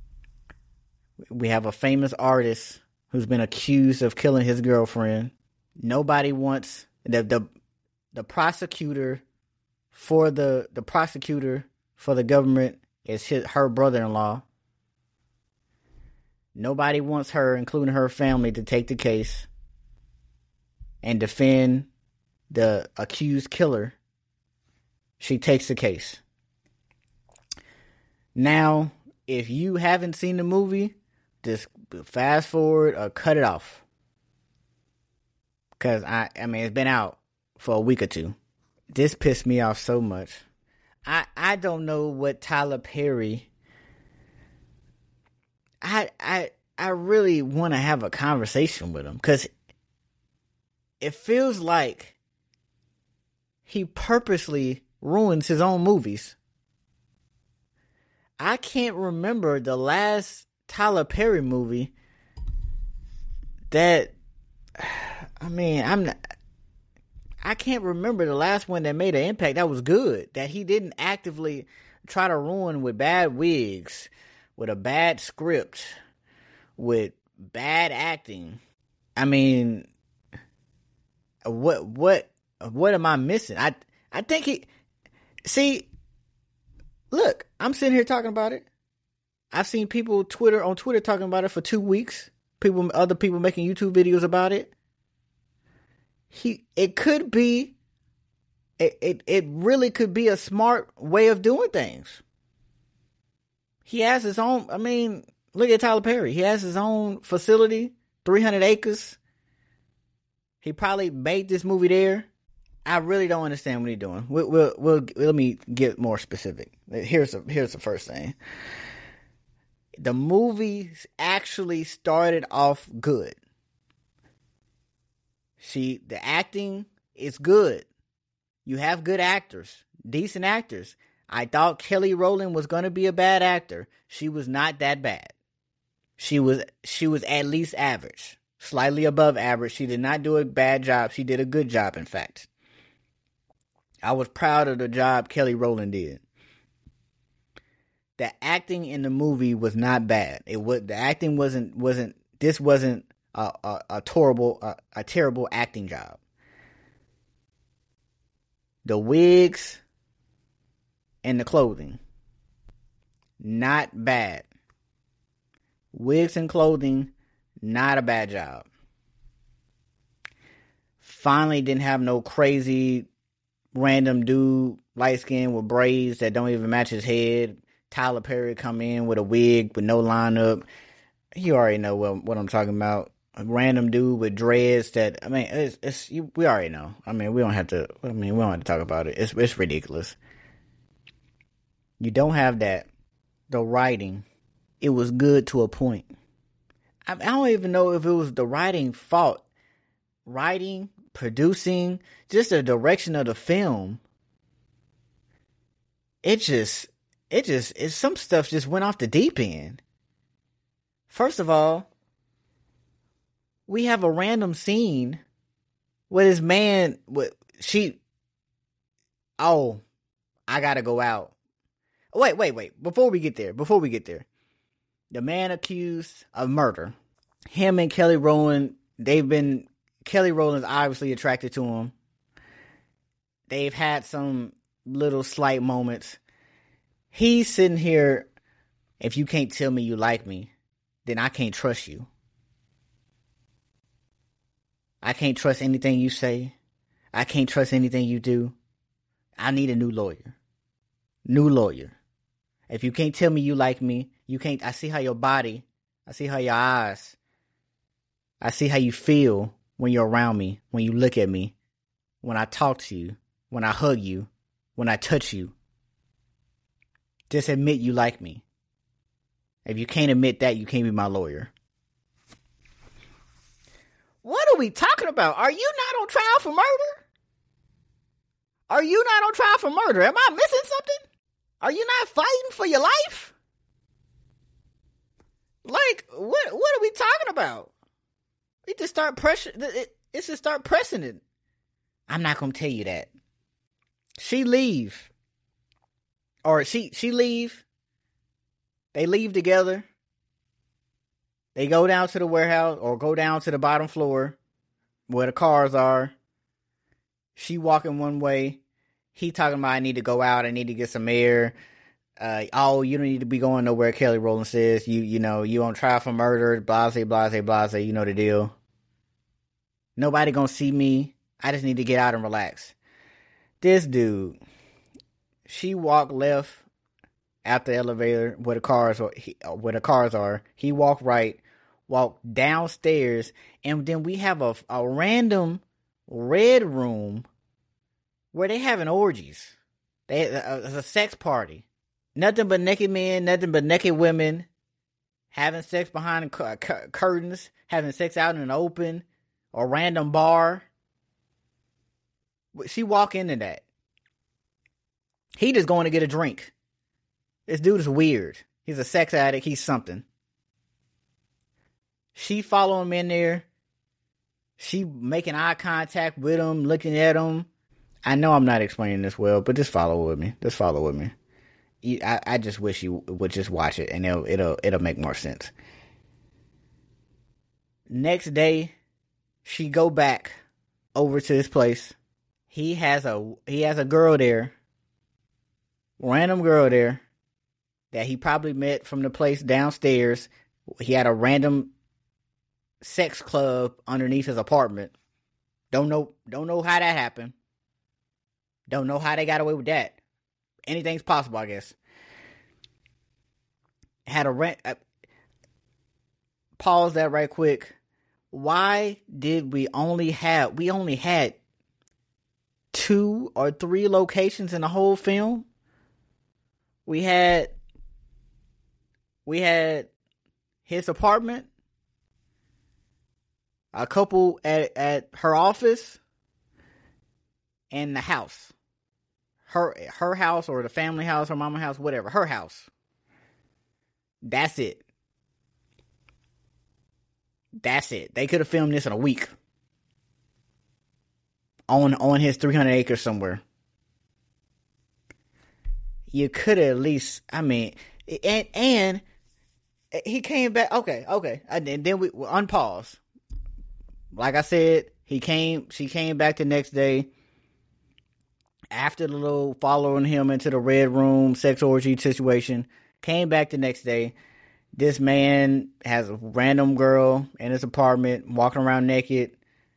We have a famous artist who's been accused of killing his girlfriend. Nobody wants the prosecutor for the prosecutor for the government is her brother-in-law. Nobody wants her, including her family, to take the case and defend the accused killer. She takes the case. Now, if you haven't seen the movie, just fast forward or cut it off. Because, I mean, it's been out for a week or two. This pissed me off so much. I don't know what Tyler Perry... I really want to have a conversation with him, because it feels like he purposely ruins his own movies. I can't remember the last Tyler Perry movie that, I mean, I can't remember the last one that made an impact that was good, that he didn't actively try to ruin with bad wigs, with a bad script, with bad acting. I mean, what am I missing? I think look, I'm sitting here talking about it. I've seen people on Twitter talking about it for 2 weeks. Other people making YouTube videos about it. It really could be a smart way of doing things. He has his own, I mean, look at Tyler Perry. He has his own facility, 300 acres. He probably made this movie there. I really don't understand what he's doing. Let me get more specific. Here's the first thing. The movie actually started off good. The acting is good. You have good actors, decent actors. I thought Kelly Rowland was going to be a bad actor. She was not that bad. She was at least average, slightly above average. She did not do a bad job. She did a good job, in fact. I was proud of the job Kelly Rowland did. The acting in the movie was not bad. The acting wasn't. This wasn't a terrible acting job. The wigs and the clothing, not bad. Wigs and clothing, not a bad job. Finally, didn't have no crazy random dude, light skin with braids that don't even match his head. Tyler Perry come in with a wig with no lineup. You already know what I'm talking about. A random dude with dreads that, I mean, we already know. I mean, we don't have to talk about it. It's ridiculous. You don't have that. The writing, it was good to a point. I don't even know if it was the writing fault. Writing, producing, just the direction of the film. Some stuff just went off the deep end. First of all, we have a random scene with this man, I gotta go out. Wait. Before we get there. The man accused of murder. Him and Kelly Rowland, Kelly Rowland's obviously attracted to him. They've had some little slight moments. He's sitting here, if you can't tell me you like me, then I can't trust you. I can't trust anything you say. I can't trust anything you do. I need a new lawyer. If you can't tell me you like me, I see how your body, I see how your eyes, I see how you feel when you're around me, when you look at me, when I talk to you, when I hug you, when I touch you. Just admit you like me. If you can't admit that, you can't be my lawyer. What are we talking about? Are you not on trial for murder? Am I missing something? Are you not fighting for your life? Like, what are we talking about? It just start pressing it. I'm not gonna tell you that. She leave. Or she leave. They leave together. They go down to the warehouse or go down to the bottom floor where the cars are. She walking one way. He talking about, I need to go out. I need to get some air. You don't need to be going nowhere. Kelly Rowland says, you know, you on trial for murder. Blase. You know the deal. Nobody gonna see me. I just need to get out and relax. This dude, she walked left after the elevator where the cars are. He walked right, walked downstairs, and then we have a random red room where they having orgies. It's a sex party. Nothing but naked men, nothing but naked women, having sex behind curtains, having sex out in the open, a random bar. She walk into that. He just going to get a drink. This dude is weird. He's a sex addict. He's something. She follow him in there. She making eye contact with him, looking at him. I know I'm not explaining this well, but just follow with me. Just follow with me. I just wish you would just watch it, and it'll make more sense. Next day, she go back over to his place. He has a girl there, random girl there, that he probably met from the place downstairs. He had a random sex club underneath his apartment. Don't know how that happened. Don't know how they got away with that. Anything's possible, I guess. Had a rent. Pause that right quick. Why did we only had 2 or 3 locations in the whole film? We had his apartment, a couple at her office, and the house. Her house, or the family house, her mama house, whatever. Her house. That's it. That's it. They could have filmed this in a week. On his 300 acres somewhere. You could have at least, I mean, and he came back. Okay. And then we unpause. Like I said, she came back the next day. After the little following him into the red room sex orgy situation, came back the next day. This man has a random girl in his apartment, walking around naked.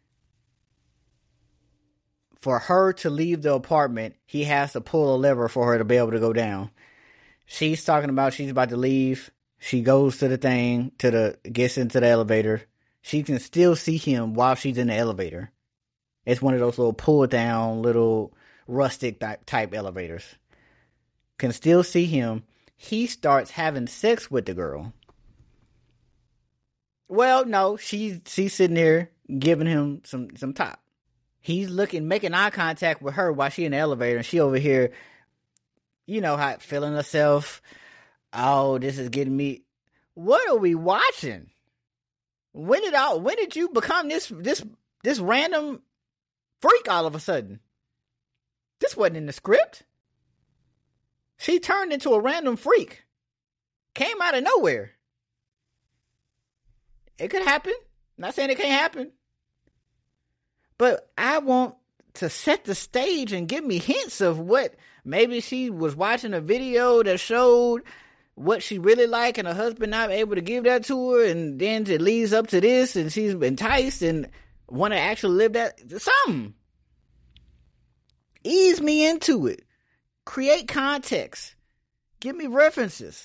For her to leave the apartment, he has to pull a lever for her to be able to go down. She's talking about she's about to leave. She goes to the thing, gets into the elevator. She can still see him while she's in the elevator. It's one of those little pull down, little rustic type elevators. Can still see him. He starts having sex with the girl. Well, no, she's sitting there giving him some top. He's making eye contact with her while she in the elevator, and she over here, how feeling herself. Oh, this is getting me. What are we watching? When did you become this random freak all of a sudden? This wasn't in the script. She turned into a random freak. Came out of nowhere. It could happen. I'm not saying it can't happen. But I want to set the stage and give me hints of what maybe she was watching a video that showed what she really like, and her husband not able to give that to her, and then it leads up to this, and she's enticed and want to actually live that. Something. Ease me into it. Create context. Give me references.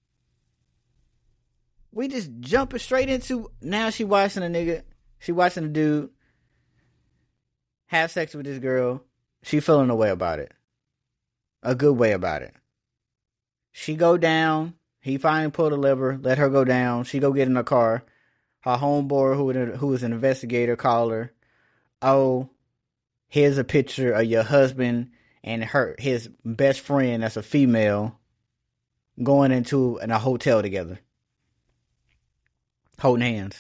We just jumping straight into, now she watching a nigga. She watching a dude have sex with this girl. She feeling a way about it. A good way about it. She go down. He finally pulled the lever. Let her go down. She go get in the car. Her homeboy, who is an investigator, call her. Oh, here's a picture of your husband and his best friend, that's a female, going into a hotel together. Holding hands.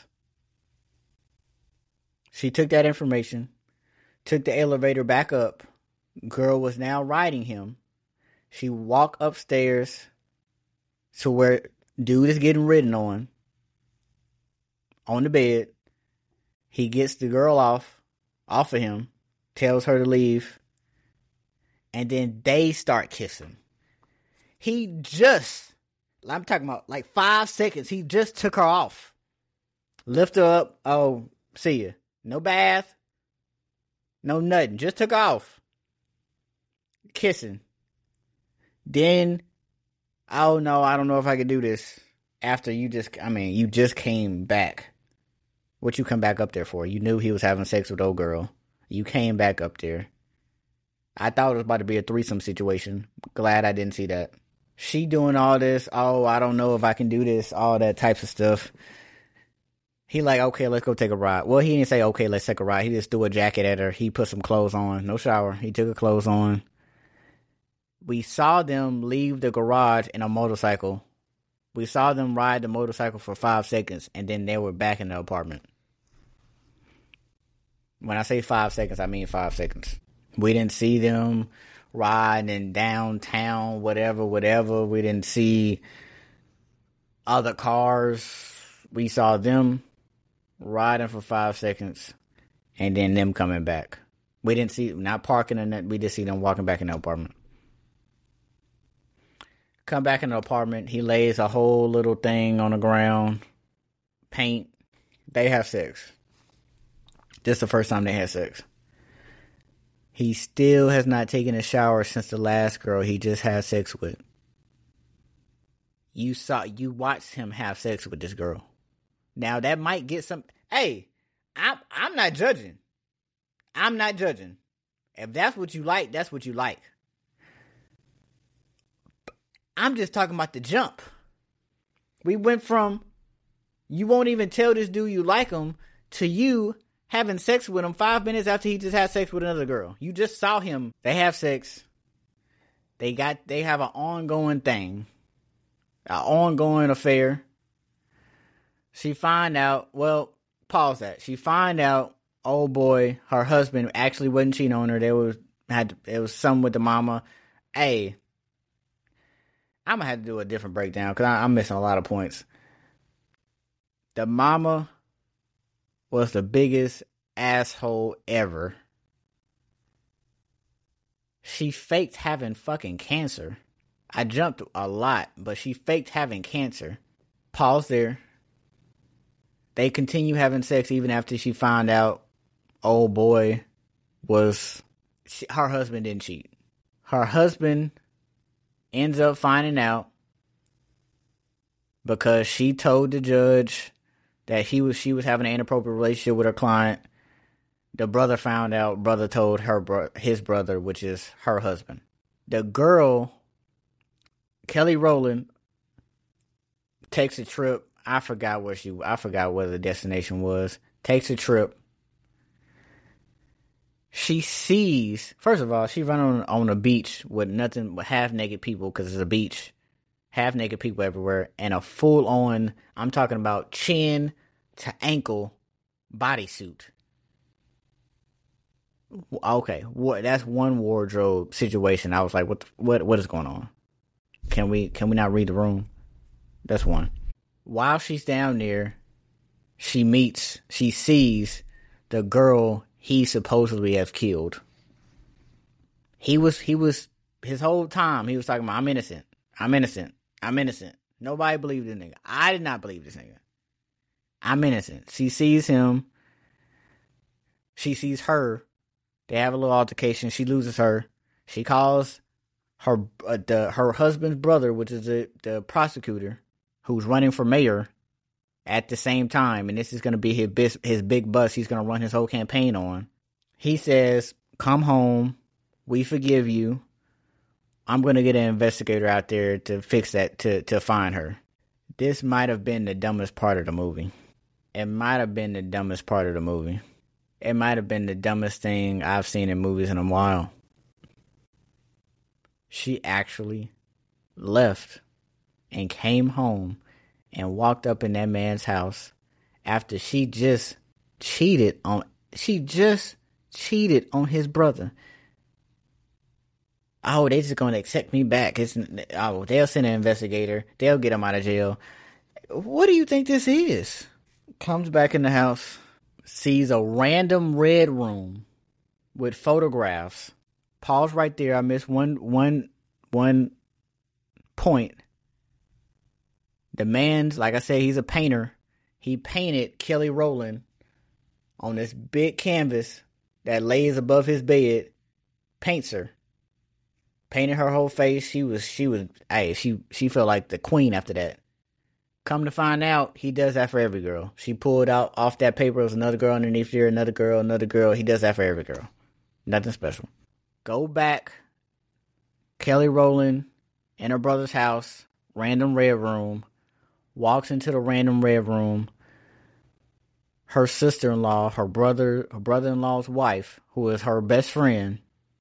She took that information, took the elevator back up. Girl was now riding him. She walked upstairs to where dude is getting ridden on the bed. He gets the girl off of him, tells her to leave, and then they start kissing. I'm talking about like 5 seconds, he just took her off. Lift her up, oh, see ya. No bath, no nothing, just took her off. Kissing. Then, oh no, I don't know if I could do this. After you just came back. What you come back up there for? You knew he was having sex with old girl. You came back up there. I thought it was about to be a threesome situation. Glad I didn't see that. She doing all this. Oh, I don't know if I can do this. All that types of stuff. He like, okay, let's go take a ride. Well, he didn't say, okay, let's take a ride. He just threw a jacket at her. He put some clothes on. No shower. He took her clothes on. We saw them leave the garage in a motorcycle. We saw them ride the motorcycle for 5 seconds, and then they were back in the apartment. When I say 5 seconds, I mean 5 seconds. We didn't see them riding in downtown, whatever. We didn't see other cars. We saw them riding for 5 seconds and then them coming back. We didn't see, not parking in that, we just see them walking back in the apartment. Come back in the apartment, he lays a whole little thing on the ground, paint. They have sex. This is the first time they had sex. He still has not taken a shower since the last girl he just had sex with. You watched him have sex with this girl. Now that might get some. Hey, I'm not judging. I'm not judging. If that's what you like, that's what you like. I'm just talking about the jump. We went from you won't even tell this dude you like him to you having sex with him 5 minutes after he just had sex with another girl. You just saw him. They have sex. They have an ongoing thing. An ongoing affair. She find out, well, pause that. She find out, oh boy, her husband actually wasn't cheating on her. It was something with the mama. Hey, I'm going to have to do a different breakdown because I'm missing a lot of points. The mama was the biggest asshole ever. She faked having fucking cancer. I jumped a lot, but she faked having cancer. Pause there. They continue having sex even after she found out old boy her husband didn't cheat. Her husband ends up finding out because she told the judge that she was having an inappropriate relationship with her client. The brother found out. Brother told his brother, which is her husband. The girl, Kelly Rowland, takes a trip. I forgot where the destination was. Takes a trip. She sees, first of all, she run on a beach with nothing but half naked people because it's a beach. Half naked people everywhere and a full on, I'm talking about chin to ankle bodysuit. Okay, that's one wardrobe situation. I was like, what is going on? Can we not read the room? That's one. While she's down there, she sees the girl he supposedly has killed. He was his whole time he was talking about, I'm innocent. Nobody believed this nigga. I did not believe this nigga. I'm innocent. She sees him. She sees her. They have a little altercation. She loses her. She calls her husband's brother, which is the prosecutor, who's running for mayor at the same time, and this is going to be his big bus he's going to run his whole campaign on. He says, come home. We forgive you. I'm going to get an investigator out there to fix that, to find her. This might have been the dumbest part of the movie. It might have been the dumbest part of the movie. It might have been the dumbest thing I've seen in movies in a while. She actually left and came home and walked up in that man's house after she just cheated on his brother. Oh, they just gonna accept me back. They'll send an investigator. They'll get him out of jail. What do you think this is? Comes back in the house, sees a random red room with photographs. Pause right there. I missed one point. The man's, like I said, he's a painter. He painted Kelly Rowland on this big canvas that lays above his bed. Paints her. Painted her whole face. She felt like the queen after that. Come to find out, he does that for every girl. She pulled out off that paper. There was another girl underneath there, another girl. He does that for every girl. Nothing special. Go back. Kelly Rowland in her brother's house. Random red room. Walks into the random red room. Her sister-in-law, her brother-in-law's wife, who is her best friend,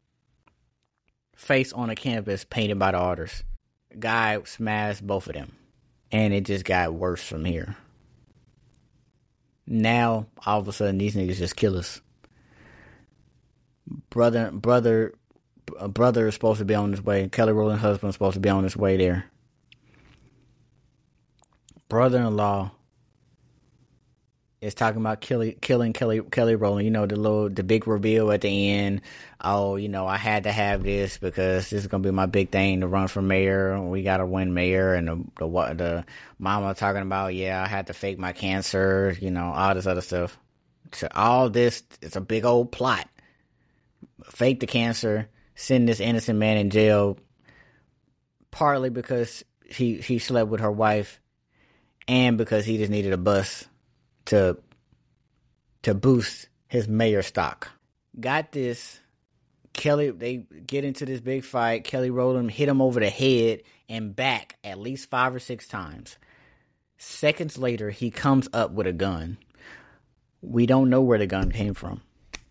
face on a canvas painted by the artist. Guy smashed both of them. And it just got worse from here. Now, all of a sudden, these niggas just kill us. brother is supposed to be on his way. Kelly Rowland's husband is supposed to be on his way there. Brother-in-law is talking about killing Kelly Rowland. You know, the big reveal at the end. Oh, you know, I had to have this because this is gonna be my big thing to run for mayor. We gotta win mayor. And the mama talking about, yeah, I had to fake my cancer. You know, all this other stuff. So all this, it's a big old plot. Fake the cancer, send this innocent man in jail, partly because he slept with her wife, and because he just needed a bus to boost his mayor stock. Got this. Kelly, they get into this big fight. Kelly Rowland hit him over the head and back at least 5 or 6 times. Seconds later, he comes up with a gun. We don't know where the gun came from.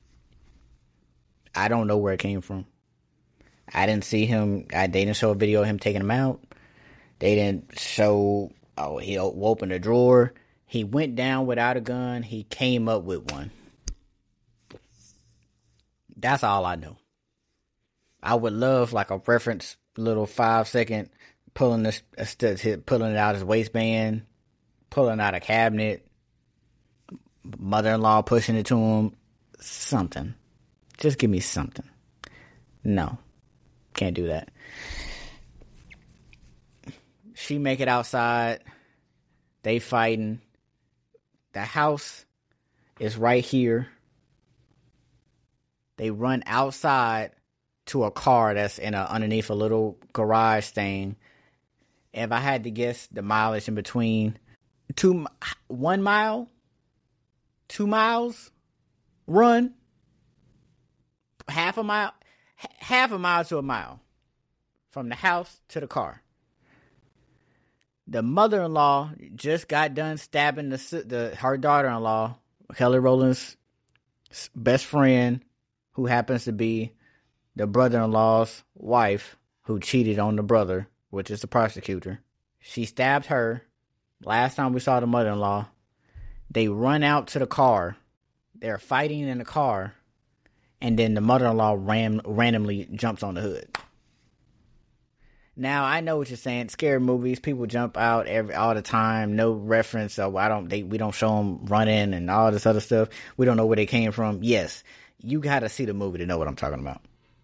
I don't know where it came from. I didn't see him. They didn't show a video of him taking him out. They didn't show, he opened a drawer. He went down without a gun. He came up with one. That's all I know. I would love like a reference, little 5-second pulling it out his waistband, pulling out a cabinet, mother-in-law pushing it to him, something. Just give me something. No, can't do that. She make it outside. They fighting. The house is right here. They run outside to a car that's underneath a little garage thing. If I had to guess the mileage in between, 1 mile, 2 miles, run, half a mile to a mile from the house to the car. The mother-in-law just got done stabbing her daughter-in-law, Kelly Rowland's best friend, who happens to be the brother-in-law's wife, who cheated on the brother, which is the prosecutor. She stabbed her. Last time we saw the mother-in-law, they run out to the car. They're fighting in the car, and then the mother-in-law randomly jumps on the hood. Now, I know what you're saying. Scary movies, people jump out all the time. No reference. So we don't show them running and all this other stuff. We don't know where they came from. Yes, you got to see the movie to know what I'm talking about.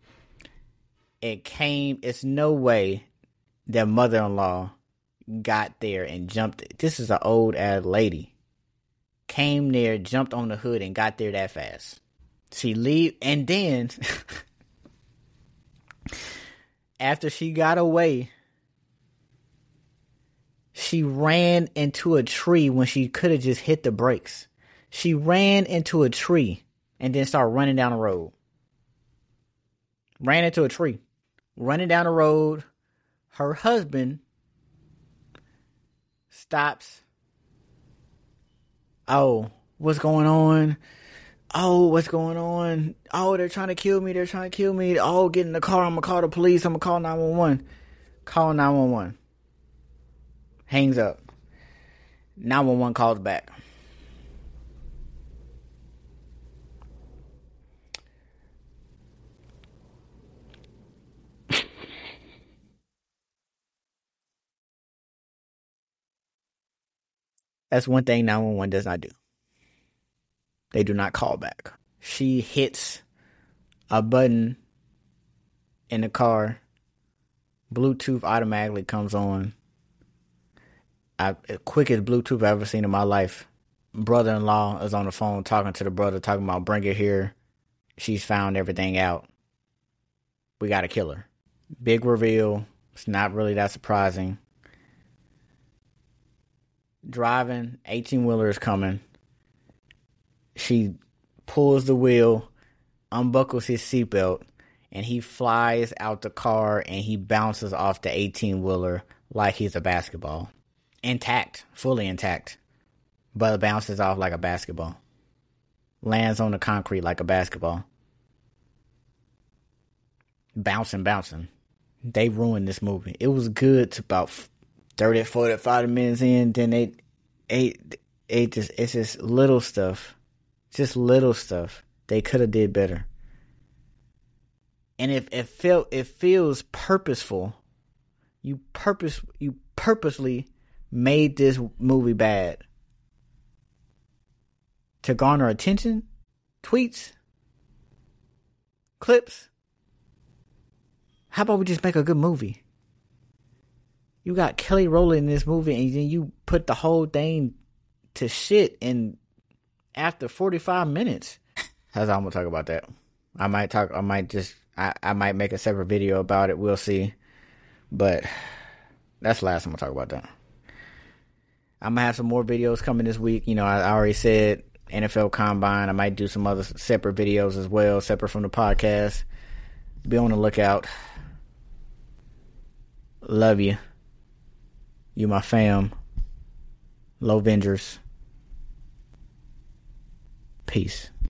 It's no way their mother-in-law got there and jumped. This is an old ass lady. Came there, jumped on the hood, and got there that fast. She leave, and then after she got away, she ran into a tree when she could have just hit the brakes. She ran into a tree and then started running down the road. Ran into a tree. Running down the road. Her husband stops. Oh, what's going on? Oh, what's going on? Oh, they're trying to kill me. They're trying to kill me. Oh, get in the car. I'm going to call the police. I'm going to call 911. Call 911. Hangs up. 911 calls back. That's one thing 911 does not do. They do not call back. She hits a button in the car. Bluetooth automatically comes on. Quickest Bluetooth I've ever seen in my life. Brother-in-law is on the phone talking to the brother, talking about bring her here. She's found everything out. We got to kill her. Big reveal. It's not really that surprising. Driving, 18-wheeler is coming. She pulls the wheel, unbuckles his seatbelt, and he flies out the car and he bounces off the 18-wheeler like he's a basketball. Intact, fully intact, but it bounces off like a basketball. Lands on the concrete like a basketball. Bouncing. They ruined this movie. It was good to about 30, 45 minutes in, then it's just little stuff. Just little stuff. They could have did better. And if it feels purposeful, you purposely made this movie bad to garner attention, tweets, clips. How about we just make a good movie? You got Kelly Rowland in this movie, and then you put the whole thing to shit in after 45 minutes. That's all I'm gonna talk about that. I might make a separate video about it. We'll see. But that's the last I'm gonna talk about that. I'm gonna have some more videos coming this week. You know, I already said NFL Combine. I might do some other separate videos as well, separate from the podcast. Be on the lookout. Love you. You my fam. Low Vengers. Peace.